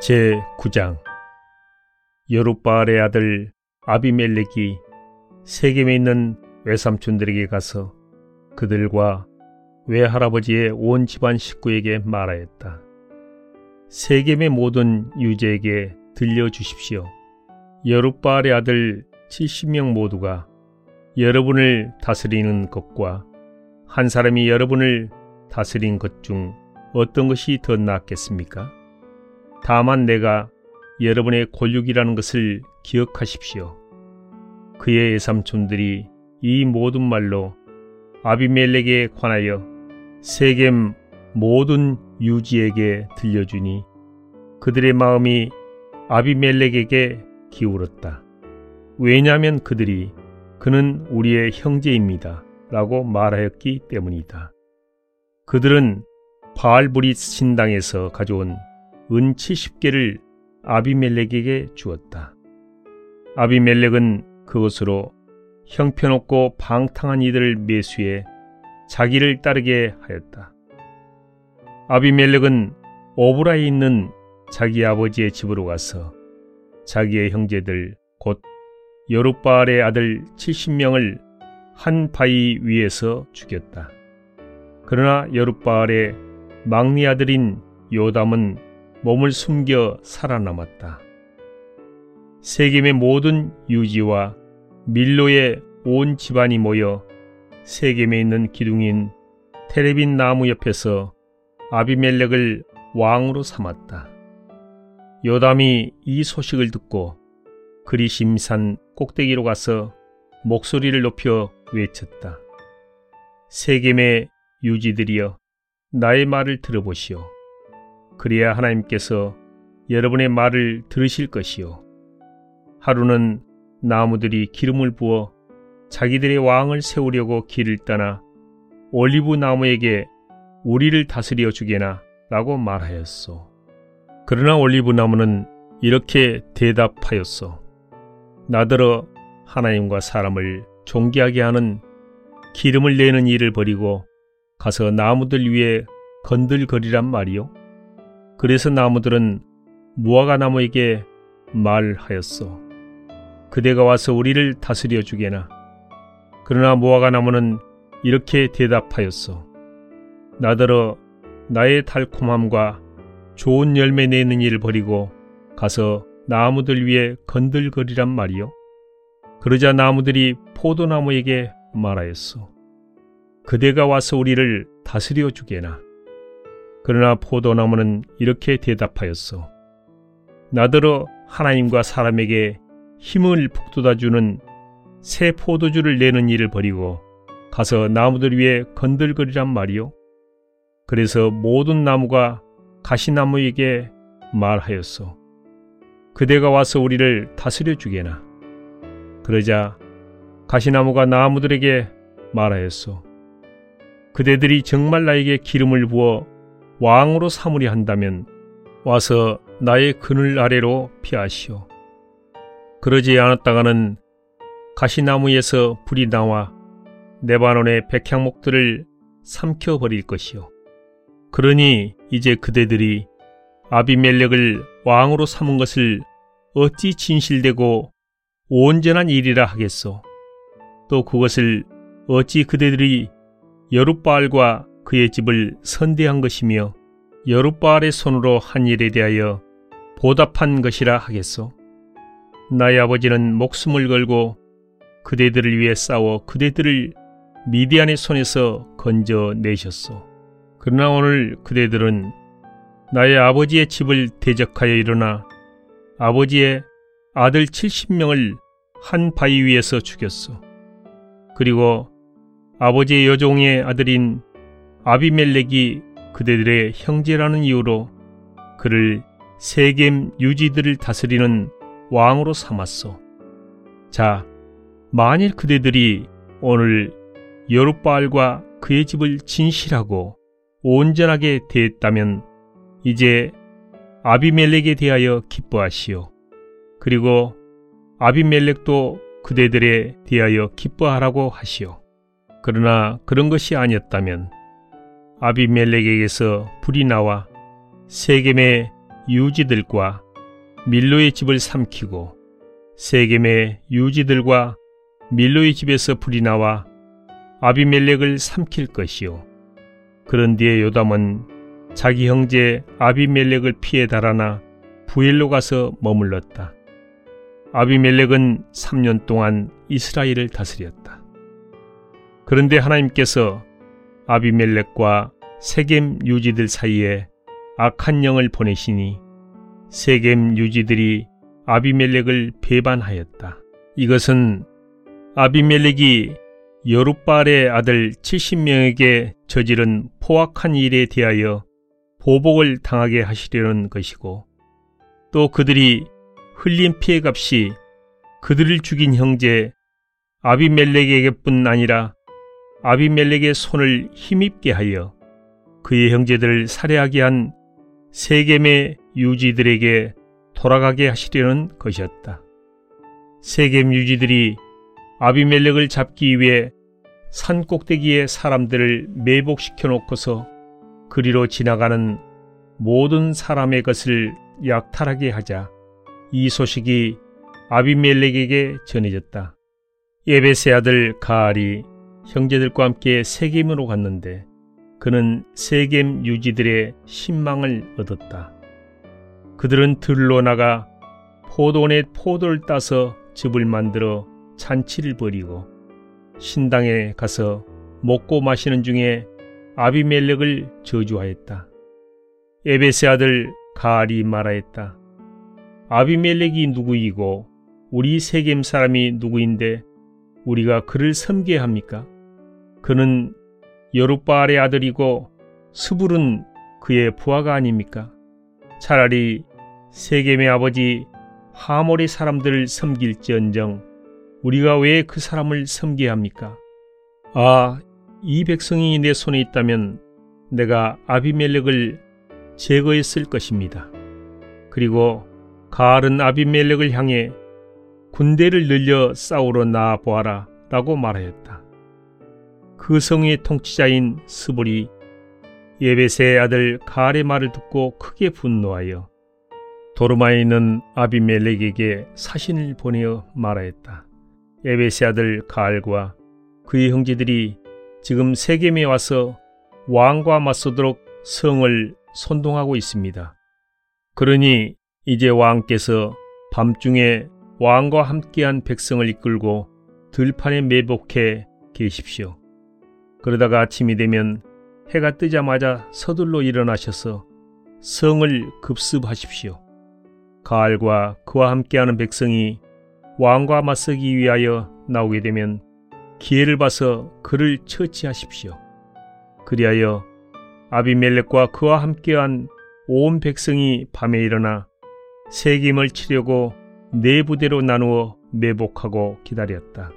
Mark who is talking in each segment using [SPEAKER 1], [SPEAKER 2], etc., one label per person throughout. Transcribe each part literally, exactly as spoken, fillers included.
[SPEAKER 1] 제구 장. 여룻바알의 아들 아비멜렉이 세겜에 있는 외삼촌들에게 가서 그들과 외할아버지의 온 집안 식구에게 말하였다. 세겜의 모든 유재에게 들려주십시오. 여룻바알의 아들 칠십 명 모두가 여러분을 다스리는 것과 한 사람이 여러분을 다스린 것 중 어떤 것이 더 낫겠습니까? 다만 내가 여러분의 골육이라는 것을 기억하십시오. 그의 외삼촌들이 이 모든 말로 아비멜렉에 관하여 세겜 모든 유지에게 들려주니 그들의 마음이 아비멜렉에게 기울었다. 왜냐하면 그들이 그는 우리의 형제입니다 라고 말하였기 때문이다. 그들은 바알브릿 신당에서 가져온 은 칠십 개를 아비멜렉에게 주었다. 아비멜렉은 그것으로 형편없고 방탕한 이들을 매수해 자기를 따르게 하였다. 아비멜렉은 오브라에 있는 자기 아버지의 집으로 가서 자기의 형제들 곧 여룻바알의 아들 칠십 명을 한 바위 위에서 죽였다. 그러나 여룻바알의 막내 아들인 요담은 몸을 숨겨 살아남았다. 세겜의 모든 유지와 밀로의 온 집안이 모여 세겜에 있는 기둥인 테레빈 나무 옆에서 아비멜렉을 왕으로 삼았다. 요담이 이 소식을 듣고 그리심산 꼭대기로 가서 목소리를 높여 외쳤다. 세겜의 유지들이여, 나의 말을 들어보시오. 그래야 하나님께서 여러분의 말을 들으실 것이요. 하루는 나무들이 기름을 부어 자기들의 왕을 세우려고 길을 떠나 올리브 나무에게 우리를 다스려 주게나 라고 말하였소. 그러나 올리브 나무는 이렇게 대답하였소. 나더러 하나님과 사람을 존귀하게 하는 기름을 내는 일을 버리고 가서 나무들 위에 건들거리란 말이요. 그래서 나무들은 무화과 나무에게 말하였소. 그대가 와서 우리를 다스려 주게나. 그러나 무화과 나무는 이렇게 대답하였소. 나더러 나의 달콤함과 좋은 열매 내는 일을 버리고 가서 나무들 위에 건들거리란 말이요. 그러자 나무들이 포도나무에게 말하였소. 그대가 와서 우리를 다스려 주게나. 그러나 포도나무는 이렇게 대답하였소. 나더러 하나님과 사람에게 힘을 북돋아주는 새 포도주를 내는 일을 버리고 가서 나무들 위에 건들거리란 말이요. 그래서 모든 나무가 가시나무에게 말하였소. 그대가 와서 우리를 다스려 주게나. 그러자 가시나무가 나무들에게 말하였소. 그대들이 정말 나에게 기름을 부어 왕으로 삼으려 한다면 와서 나의 그늘 아래로 피하시오. 그러지 않았다가는 가시나무에서 불이 나와 레바논의 백향목들을 삼켜버릴 것이요. 그러니 이제 그대들이 아비멜렉을 왕으로 삼은 것을 어찌 진실되고 온전한 일이라 하겠소. 또 그것을 어찌 그대들이 여룻바알과 그의 집을 선대한 것이며 여룻바알의 손으로 한 일에 대하여 보답한 것이라 하겠소. 나의 아버지는 목숨을 걸고 그대들을 위해 싸워 그대들을 미디안의 손에서 건져내셨소. 그러나 오늘 그대들은 나의 아버지의 집을 대적하여 일어나 아버지의 아들 칠십 명을 한 바위 위에서 죽였소. 그리고 아버지의 여종의 아들인 아비멜렉이 그대들의 형제라는 이유로 그를 세겜 유지들을 다스리는 왕으로 삼았소. 자, 만일 그대들이 오늘 여룻바알과 그의 집을 진실하고 온전하게 대했다면 이제 아비멜렉에 대하여 기뻐하시오. 그리고 아비멜렉도 그대들에 대하여 기뻐하라고 하시오. 그러나 그런 것이 아니었다면 아비멜렉에게서 불이 나와 세겜의 유지들과 밀로의 집을 삼키고 세겜의 유지들과 밀로의 집에서 불이 나와 아비멜렉을 삼킬 것이요. 그런 뒤에 요담은 자기 형제 아비멜렉을 피해 달아나 부엘로 가서 머물렀다. 아비멜렉은 삼 년 동안 이스라엘을 다스렸다. 그런데 하나님께서 아비멜렉과 세겜 유지들 사이에 악한 영을 보내시니 세겜 유지들이 아비멜렉을 배반하였다. 이것은 아비멜렉이 여룻바알의 아들 칠십 명에게 저지른 포악한 일에 대하여 보복을 당하게 하시려는 것이고, 또 그들이 흘린 피해값이 그들을 죽인 형제 아비멜렉에게뿐 아니라 아비멜렉의 손을 힘입게 하여 그의 형제들을 살해하게 한 세겜의 유지들에게 돌아가게 하시려는 것이었다. 세겜 유지들이 아비멜렉을 잡기 위해 산 꼭대기에 사람들을 매복시켜 놓고서 그리로 지나가는 모든 사람의 것을 약탈하게 하자 이 소식이 아비멜렉에게 전해졌다. 예벳의 아들 가알이 형제들과 함께 세겜으로 갔는데 그는 세겜 유지들의 신망을 얻었다. 그들은 들로 나가 포도원에 포도를 따서 즙을 만들어 잔치를 벌이고 신당에 가서 먹고 마시는 중에 아비멜렉을 저주하였다. 예벳의 아들 가알이 말하였다. 아비멜렉이 누구이고 우리 세겜 사람이 누구인데 우리가 그를 섬겨야 합니까? 그는 여룻바알의 아들이고 스불은 그의 부하가 아닙니까? 차라리 세겜의 아버지 하몰의 사람들을 섬길지언정 우리가 왜 그 사람을 섬겨야 합니까? 아, 이 백성이 내 손에 있다면 내가 아비멜렉을 제거했을 것입니다. 그리고 가알은 아비멜렉을 향해 군대를 늘려 싸우러 나아 보아라 라고 말하였다. 그 성의 통치자인 스불이 예벳의 아들 가알의 말을 듣고 크게 분노하여 도르마에 있는 아비멜렉에게 사신을 보내어 말하였다. 예벳의 아들 가알과 그의 형제들이 지금 세겜에 와서 왕과 맞서도록 성을 선동하고 있습니다. 그러니 이제 왕께서 밤중에 왕과 함께한 백성을 이끌고 들판에 매복해 계십시오. 그러다가 아침이 되면 해가 뜨자마자 서둘러 일어나셔서 성을 급습하십시오. 가알과 그와 함께하는 백성이 왕과 맞서기 위하여 나오게 되면 기회를 봐서 그를 처치하십시오. 그리하여 아비멜렉과 그와 함께한 온 백성이 밤에 일어나 세겜을 치려고 네 부대로 나누어 매복하고 기다렸다.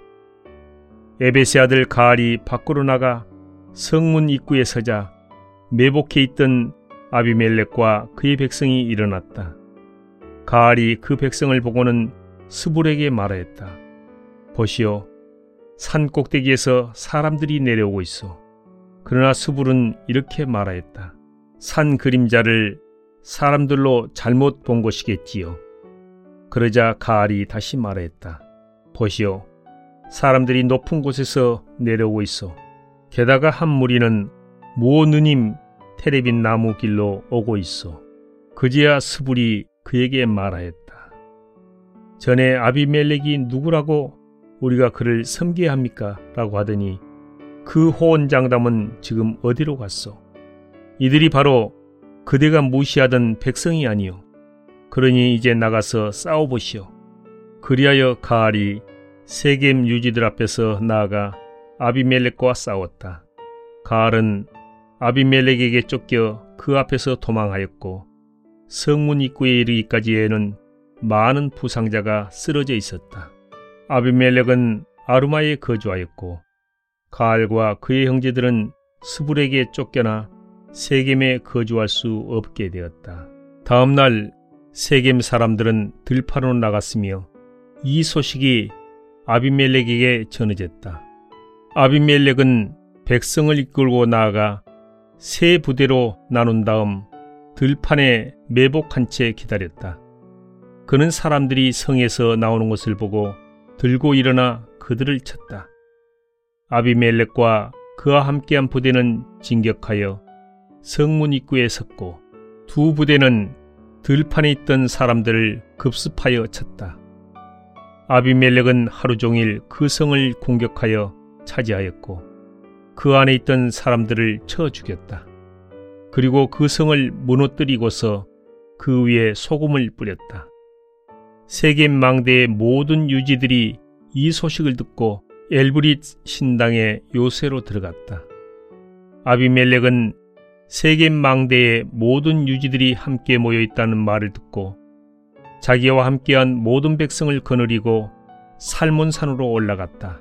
[SPEAKER 1] 예벳의 아들 가알이 밖으로 나가 성문 입구에 서자 매복해 있던 아비멜렉과 그의 백성이 일어났다. 가알이 그 백성을 보고는 스불에게 말하였다. 보시오, 산 꼭대기에서 사람들이 내려오고 있어. 그러나 스불은 이렇게 말하였다. 산 그림자를 사람들로 잘못 본 것이겠지요. 그러자 가알이 다시 말하였다. 보시오, 사람들이 높은 곳에서 내려오고 있어. 게다가 한 무리는 무오느님 테레빈 나무 길로 오고 있어. 그제야 스불이 그에게 말하였다. 전에 아비멜렉이 누구라고 우리가 그를 섬겨야 합니까? 라고 하더니 그 호언장담은 지금 어디로 갔어? 이들이 바로 그대가 무시하던 백성이 아니요. 그러니 이제 나가서 싸워보시오. 그리하여 가알이 세겜 유지들 앞에서 나아가 아비멜렉과 싸웠다. 가알은 아비멜렉에게 쫓겨 그 앞에서 도망하였고 성문 입구에 이르기까지에는 많은 부상자가 쓰러져 있었다. 아비멜렉은 아루마에 거주하였고 가알과 그의 형제들은 스불에게 쫓겨나 세겜에 거주할 수 없게 되었다. 다음 날 세겜 사람들은 들판으로 나갔으며 이 소식이 아비멜렉에게 전해졌다. 아비멜렉은 백성을 이끌고 나아가 세 부대로 나눈 다음 들판에 매복한 채 기다렸다. 그는 사람들이 성에서 나오는 것을 보고 들고 일어나 그들을 쳤다. 아비멜렉과 그와 함께한 부대는 진격하여 성문 입구에 섰고 두 부대는 들판에 있던 사람들을 급습하여 쳤다. 아비멜렉은 하루 종일 그 성을 공격하여 차지하였고 그 안에 있던 사람들을 쳐 죽였다. 그리고 그 성을 무너뜨리고서 그 위에 소금을 뿌렸다. 세겜 망대의 모든 유지들이 이 소식을 듣고 엘브릿 신당의 요새로 들어갔다. 아비멜렉은 세겜 망대의 모든 유지들이 함께 모여 있다는 말을 듣고 자기와 함께한 모든 백성을 거느리고 살몬산으로 올라갔다.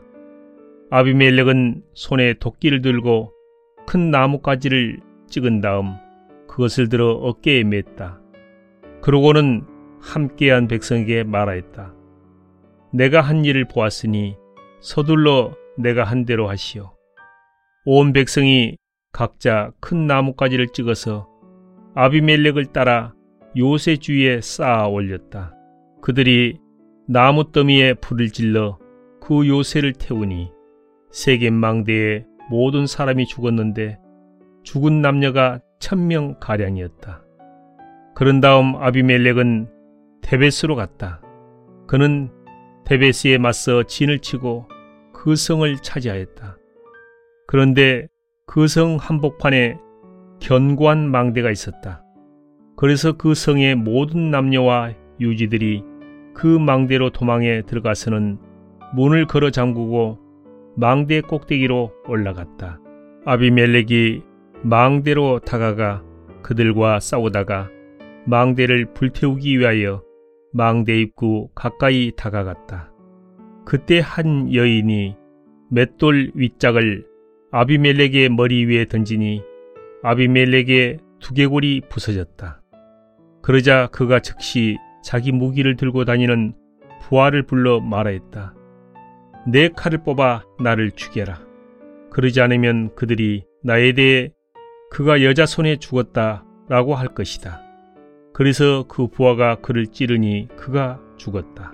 [SPEAKER 1] 아비멜렉은 손에 도끼를 들고 큰 나뭇가지를 찍은 다음 그것을 들어 어깨에 맸다. 그러고는 함께한 백성에게 말하였다. 내가 한 일을 보았으니 서둘러 내가 한 대로 하시오. 온 백성이 각자 큰 나뭇가지를 찍어서 아비멜렉을 따라 요새 주위에 쌓아 올렸다. 그들이 나무 더미에 불을 질러 그 요새를 태우니 세겜 망대에 모든 사람이 죽었는데 죽은 남녀가 천 명 가량이었다. 그런 다음 아비멜렉은 데베스로 갔다. 그는 데베스에 맞서 진을 치고 그 성을 차지하였다. 그런데 그 성 한복판에 견고한 망대가 있었다. 그래서 그 성의 모든 남녀와 유지들이 그 망대로 도망에 들어가서는 문을 걸어 잠그고 망대 꼭대기로 올라갔다. 아비멜렉이 망대로 다가가 그들과 싸우다가 망대를 불태우기 위하여 망대 입구 가까이 다가갔다. 그때 한 여인이 맷돌 윗짝을 아비멜렉의 머리 위에 던지니 아비멜렉의 두개골이 부서졌다. 그러자 그가 즉시 자기 무기를 들고 다니는 부하를 불러 말하였다. 내 칼을 뽑아 나를 죽여라. 그러지 않으면 그들이 나에 대해 그가 여자 손에 죽었다 라고 할 것이다. 그래서 그 부하가 그를 찌르니 그가 죽었다.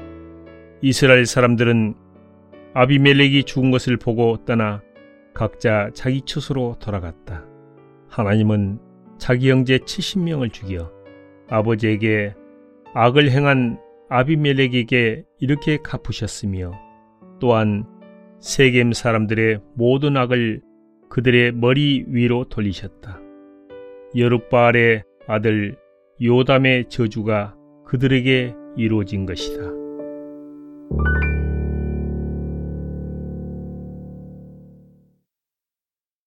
[SPEAKER 1] 이스라엘 사람들은 아비멜렉이 죽은 것을 보고 떠나 각자 자기 처소로 돌아갔다. 하나님은 자기 형제 칠십 명을 죽여 아버지에게 악을 행한 아비멜렉에게 이렇게 갚으셨으며 또한 세겜 사람들의 모든 악을 그들의 머리 위로 돌리셨다. 여룹바알의 아들 요담의 저주가 그들에게 이루어진 것이다.